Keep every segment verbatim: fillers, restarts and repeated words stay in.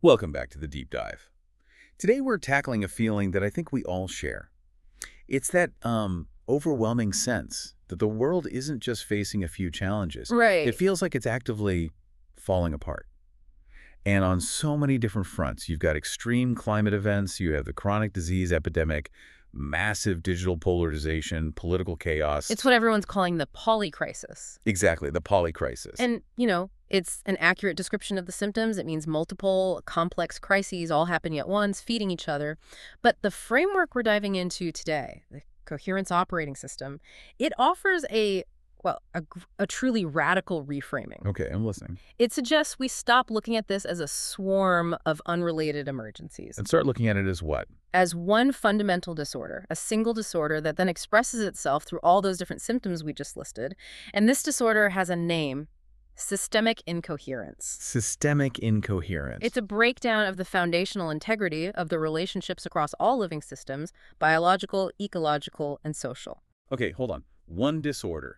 Welcome back to the Deep Dive. Today we're tackling a feeling that I think we all share. It's that um, overwhelming sense that the world isn't just facing a few challenges. Right. It feels like it's actively falling apart. And on so many different fronts, you've got extreme climate events, you have the chronic disease epidemic, massive digital polarization, political chaos. It's what everyone's calling the poly crisis. Exactly, the poly crisis. And, you know, it's an accurate description of the symptoms. It means multiple complex crises all happening at once, feeding each other. But the framework we're diving into today, the Coherence Operating System, it offers a, well, a, a truly radical reframing. Okay, I'm listening. It suggests we stop looking at this as a swarm of unrelated emergencies. And start looking at it as what? As one fundamental disorder, a single disorder that then expresses itself through all those different symptoms we just listed. And this disorder has a name: systemic incoherence. Systemic incoherence. It's a breakdown of the foundational integrity of the relationships across all living systems, biological, ecological, and social. Okay, hold on. One disorder.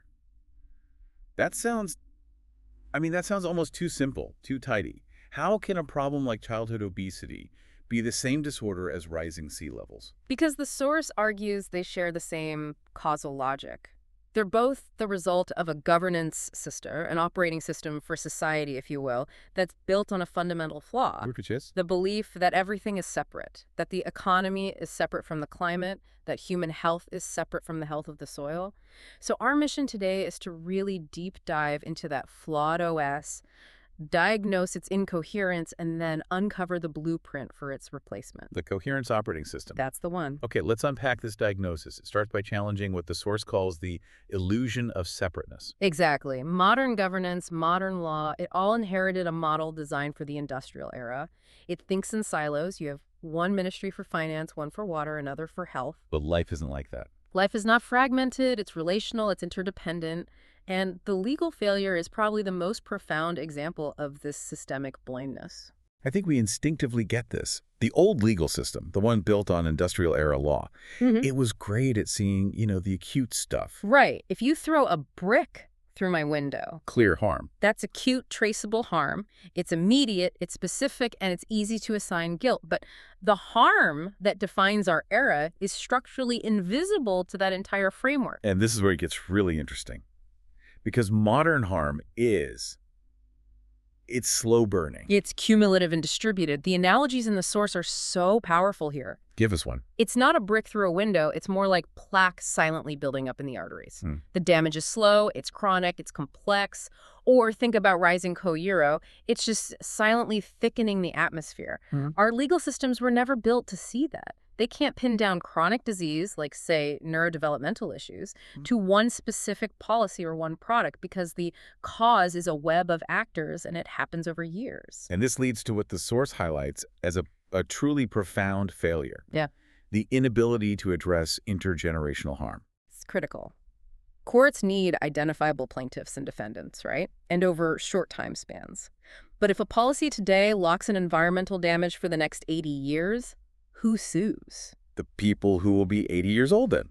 That sounds, I mean, that sounds almost too simple, too tidy. How can a problem like childhood obesity be the same disorder as rising sea levels? Because the source argues they share the same causal logic. They're both the result of a governance system, an operating system for society, if you will, that's built on a fundamental flaw. The belief that everything is separate, that the economy is separate from the climate, that human health is separate from the health of the soil. So our mission today is to really deep dive into that flawed O S, diagnose its incoherence, and then uncover the blueprint for its replacement. The Coherence Operating System. That's the one. Okay, let's unpack this diagnosis. It starts by challenging what the source calls the illusion of separateness. Exactly. Modern governance, modern law, it all inherited a model designed for the industrial era. It thinks in silos. You have one ministry for finance, one for water, another for health. But life isn't like that. Life is not fragmented, it's relational, it's interdependent. And the legal failure is probably the most profound example of this systemic blindness. I think we instinctively get this. The old legal system, the one built on industrial era law, Mm-hmm. it was great at seeing, you know, the acute stuff. Right. If you throw a brick through my window, Clear harm. that's acute, traceable harm. It's immediate, it's specific, and it's easy to assign guilt. But the harm that defines our era is structurally invisible to that entire framework. And this is where it gets really interesting. Because modern harm is, it's slow burning. It's cumulative and distributed. The analogies in the source are so powerful here. Give us one. It's not a brick through a window. It's more like plaque silently building up in the arteries. Hmm. The damage is slow, it's chronic, it's complex. Or think about rising co-euro. It's just silently thickening the atmosphere. Hmm. Our legal systems were never built to see that. They can't pin down chronic disease, like, say, neurodevelopmental issues, Hmm. to one specific policy or one product because the cause is a web of actors and it happens over years. And this leads to what the source highlights as a, a truly profound failure. Yeah. The inability to address intergenerational harm. It's critical. Courts need identifiable plaintiffs and defendants, right? And over short time spans. But if a policy today locks in environmental damage for the next eighty years, who sues? The people who will be eighty years old then.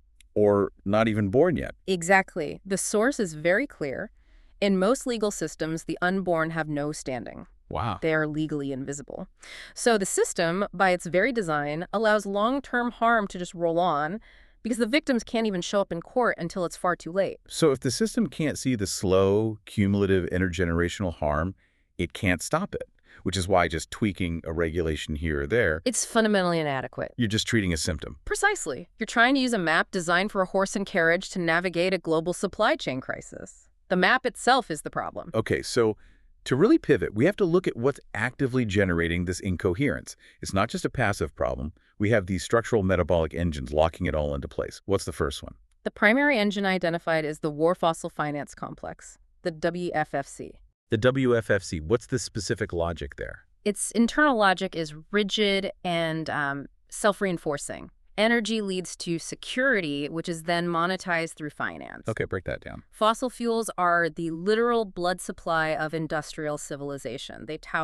Or not even born yet. Exactly. The source is very clear. In most legal systems, the unborn have no standing. Wow. They are legally invisible. So the system, by its very design, allows long-term harm to just roll on because the victims can't even show up in court until it's far too late. So if the system can't see the slow, cumulative intergenerational harm, it can't stop it. Which is why just tweaking a regulation here or there, It's fundamentally inadequate. you're just treating a symptom. Precisely. You're trying to use a map designed for a horse and carriage to navigate a global supply chain crisis. The map itself is the problem. Okay, so to really pivot, we have to look at what's actively generating this incoherence. It's not just a passive problem. We have these structural metabolic engines locking it all into place. What's the first one? The primary engine identified is the War Fossil Finance Complex, the W F F C. The W F F C, what's the specific logic there? Its internal logic is rigid and um, self-reinforcing. Energy leads to security, which is then monetized through finance. Okay, break that down. Fossil fuels are the literal blood supply of industrial civilization. They tower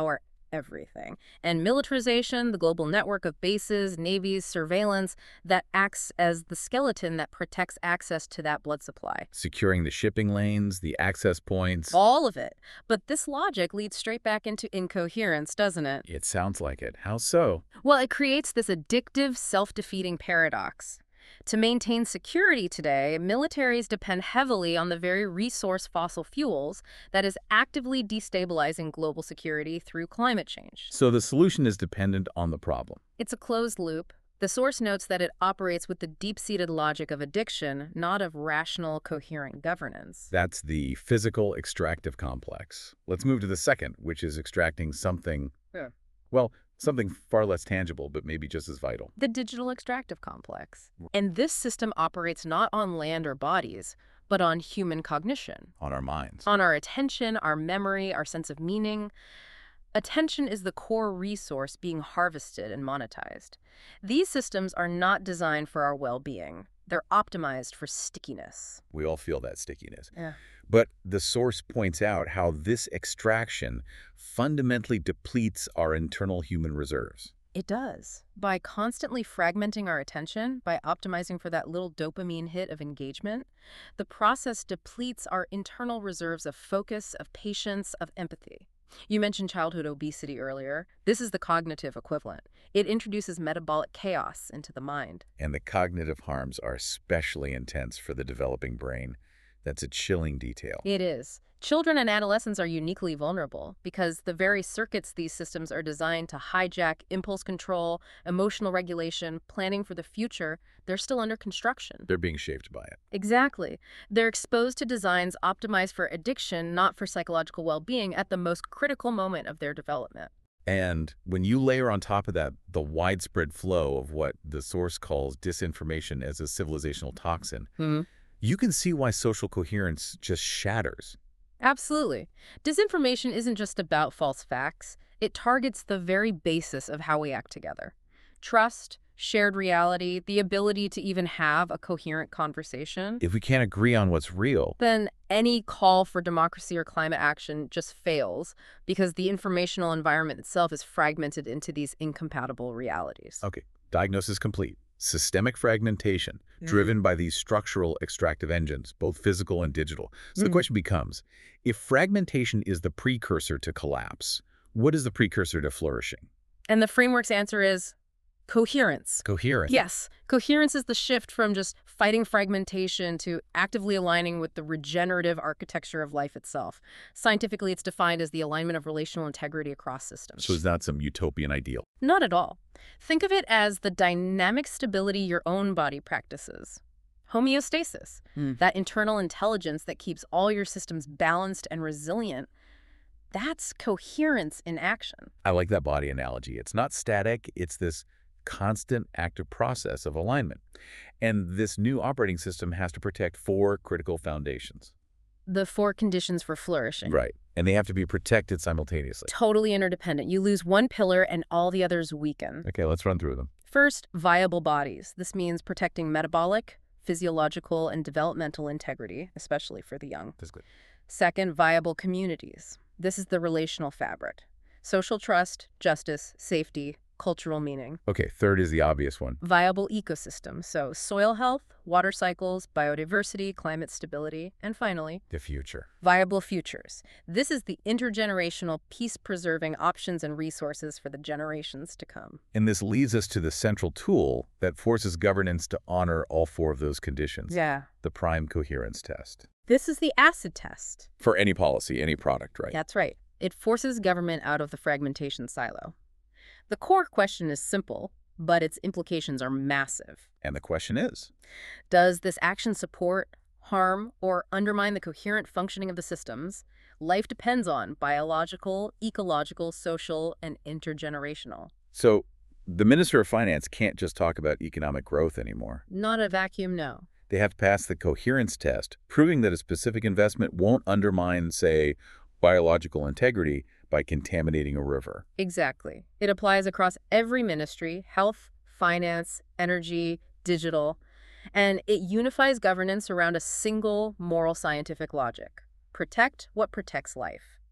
everything. And militarization, the global network of bases, navies, surveillance, that acts as the skeleton that protects access to that blood supply. Securing the shipping lanes, the access points. All of it. But this logic leads straight back into incoherence, doesn't it? It sounds like it. How so? Well, it creates this addictive, self-defeating paradox. To maintain security today, militaries depend heavily on the very resource fossil fuels that is actively destabilizing global security through climate change. So the solution is dependent on the problem. It's a closed loop. The source notes that it operates with the deep-seated logic of addiction, not of rational, coherent governance. That's the physical extractive complex. Let's move to the second, which is extracting something, Yeah. well, something far less tangible, but maybe just as vital. The digital extractive complex. And this system operates not on land or bodies, but on human cognition, On our minds. on our attention, our memory, our sense of meaning. Attention is the core resource being harvested and monetized. These systems are not designed for our well-being. They're optimized for stickiness. We all feel that stickiness. Yeah. But the source points out how this extraction fundamentally depletes our internal human reserves. It does. By constantly fragmenting our attention, by optimizing for that little dopamine hit of engagement, the process depletes our internal reserves of focus, of patience, of empathy. You mentioned childhood obesity earlier. This is the cognitive equivalent. It introduces metabolic chaos into the mind. And the cognitive harms are especially intense for the developing brain. That's a chilling detail. It is. Children and adolescents are uniquely vulnerable because the very circuits these systems are designed to hijack impulse control, emotional regulation, planning for the future, they're still under construction. They're being shaped by it. Exactly. They're exposed to designs optimized for addiction, not for psychological well-being, at the most critical moment of their development. And when you layer on top of that the widespread flow of what the source calls disinformation as a civilizational toxin, Hmm. you can see why social coherence just shatters. Absolutely. Disinformation isn't just about false facts. It targets the very basis of how we act together. Trust, shared reality, the ability to even have a coherent conversation. If we can't agree on what's real, Then any call for democracy or climate action just fails because the informational environment itself is fragmented into these incompatible realities. okay, diagnosis complete. Systemic fragmentation, driven by these structural extractive engines, both physical and digital. So the Mm. question becomes, if fragmentation is the precursor to collapse, what is the precursor to flourishing? And the framework's answer is coherence. Coherence. Yes, coherence is the shift from just fighting fragmentation to actively aligning with the regenerative architecture of life itself. Scientifically, it's defined as the alignment of relational integrity across systems. So it's not some utopian ideal. Not at all. Think of it as the dynamic stability your own body practices. Homeostasis, Mm. that internal intelligence that keeps all your systems balanced and resilient, that's coherence in action. I like that body analogy. It's not static, it's this constant active process of alignment. And this new operating system has to protect four critical foundations. The four conditions for flourishing. Right. And they have to be protected simultaneously. Totally interdependent. You lose one pillar and all the others weaken. Okay, let's run through them. First, viable bodies. This means protecting metabolic, physiological, and developmental integrity, especially for the young. Physically. Second, viable communities. This is the relational fabric. Social trust, justice, safety, cultural meaning. Okay, third is the obvious one. Viable ecosystem, so soil health, water cycles, biodiversity, climate stability, and finally, The future. viable futures. This is the intergenerational, peace-preserving options and resources for the generations to come. And this leads us to the central tool that forces governance to honor all four of those conditions. Yeah. The prime coherence test. This is the acid test. For any policy, any product, right? That's right. It forces government out of the fragmentation silo. The core question is simple, but its implications are massive. And the question is, Does this action support, harm, or undermine the coherent functioning of the systems life depends on biological, ecological, social, and intergenerational? so the Minister of Finance can't just talk about economic growth anymore. Not a vacuum, no. They have to pass the coherence test, proving that a specific investment won't undermine, say, biological integrity by contaminating a river. Exactly. It applies across every ministry: health, finance, energy, digital, and it unifies governance around a single moral scientific logic. Protect what protects life.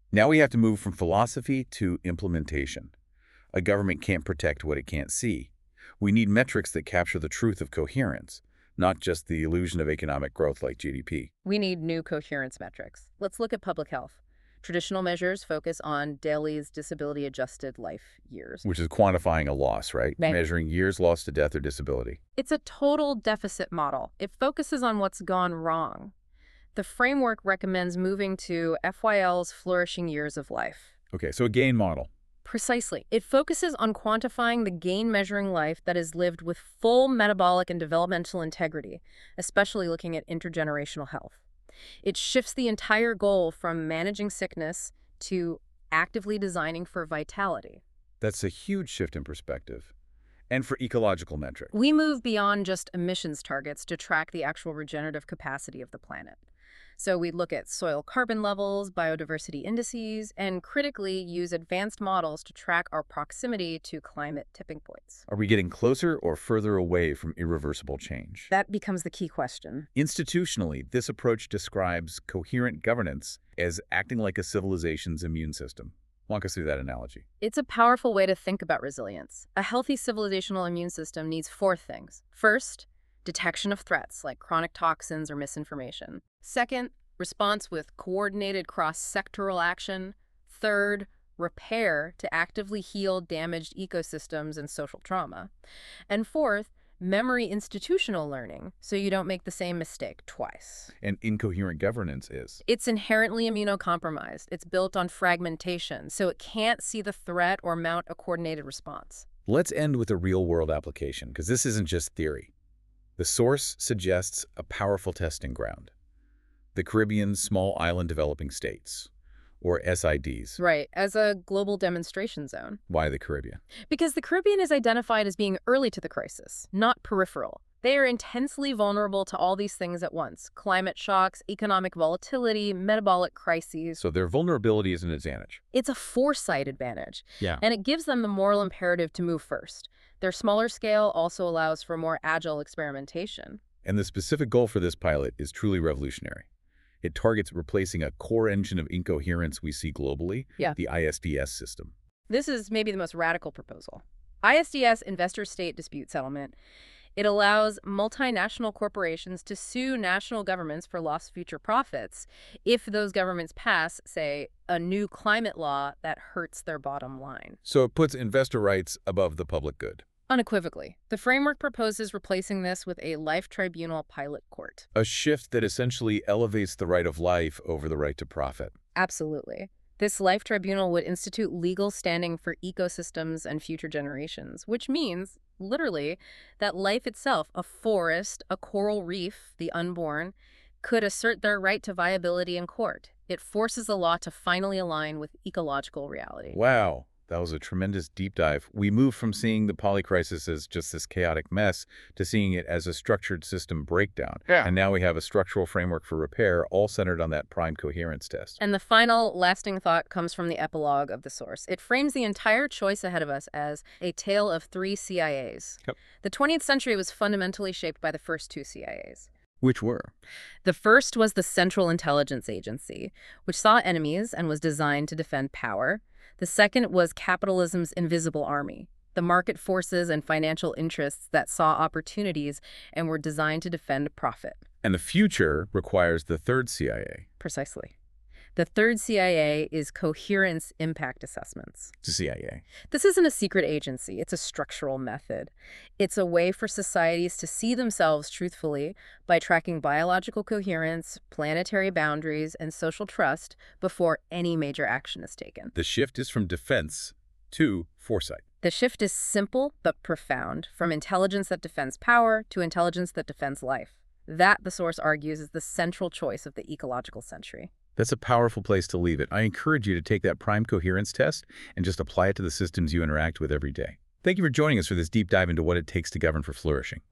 Now we have to move from philosophy to implementation. A government can't protect what it can't see. We need metrics that capture the truth of coherence, not just the illusion of economic growth like G D P. We need new coherence metrics. Let's look at public health. Traditional measures focus on Daly's disability-adjusted life years. Which is quantifying a loss, right? Right. Measuring years lost to death or disability. It's a total deficit model. It focuses on what's gone wrong. The framework recommends moving to F Y L's flourishing years of life. Okay, so a gain model. Precisely. It focuses on quantifying the gain measuring life that is lived with full metabolic and developmental integrity, especially looking at intergenerational health. It shifts the entire goal from managing sickness to actively designing for vitality. That's a huge shift in perspective. And for ecological metrics. We move beyond just emissions targets to track the actual regenerative capacity of the planet. So we look at soil carbon levels, biodiversity indices, and critically use advanced models to track our proximity to climate tipping points. Are we getting closer or further away from irreversible change? That becomes the key question. Institutionally, this approach describes coherent governance as acting like a civilization's immune system. Walk us through that analogy. It's a powerful way to think about resilience. A healthy civilizational immune system needs four things. First, detection of threats like chronic toxins or misinformation. Second, response with coordinated cross-sectoral action. Third, repair to actively heal damaged ecosystems and social trauma. And fourth, memory institutional learning, so you don't make the same mistake twice. And incoherent governance is? It's inherently immunocompromised. It's built on fragmentation, so it can't see the threat or mount a coordinated response. Let's end with a real-world application, because this isn't just theory. The source suggests a powerful testing ground. The Caribbean Small Island Developing States, or S I Ds. Right, as a global demonstration zone. Why the Caribbean? Because the Caribbean is identified as being early to the crisis, not peripheral. They are intensely vulnerable to all these things at once: climate shocks, economic volatility, metabolic crises. So their vulnerability is an advantage. It's a foresight advantage. Yeah. And it gives them the moral imperative to move first. Their smaller scale also allows for more agile experimentation. And the specific goal for this pilot is truly revolutionary. It targets replacing a core engine of incoherence we see globally, Yeah. the I S D S system. This is maybe the most radical proposal. I S D S, Investor-State Dispute Settlement. It allows multinational corporations to sue national governments for lost future profits if those governments pass, say, a new climate law that hurts their bottom line. So it puts investor rights above the public good. Unequivocally, the framework proposes replacing this with a life tribunal pilot court. A shift that essentially elevates the right of life over the right to profit. Absolutely. This life tribunal would institute legal standing for ecosystems and future generations, which means, literally, that life itself, a forest, a coral reef, the unborn, could assert their right to viability in court. It forces the law to finally align with ecological reality. Wow, that was a tremendous deep dive. We moved from seeing the polycrisis as just this chaotic mess to seeing it as a structured system breakdown. Yeah. And now we have a structural framework for repair, all centered on that prime coherence test. And the final, lasting thought comes from the epilogue of the source. It frames the entire choice ahead of us as a tale of three C I As. Yep. The twentieth century was fundamentally shaped by the first two C I As. Which were? The first was the Central Intelligence Agency, which saw enemies and was designed to defend power. The second was capitalism's invisible army, the market forces and financial interests that saw opportunities and were designed to defend profit. And the future requires the third C I A. Precisely. The third C I A is Coherence Impact Assessments. The C I A. This isn't a secret agency. It's a structural method. It's a way for societies to see themselves truthfully by tracking biological coherence, planetary boundaries, and social trust before any major action is taken. The shift is from defense to foresight. The shift is simple but profound, from intelligence that defends power to intelligence that defends life. That, the source argues, is the central choice of the ecological century. That's a powerful place to leave it. I encourage you to take that prime coherence test and just apply it to the systems you interact with every day. Thank you for joining us for this deep dive into what it takes to govern for flourishing.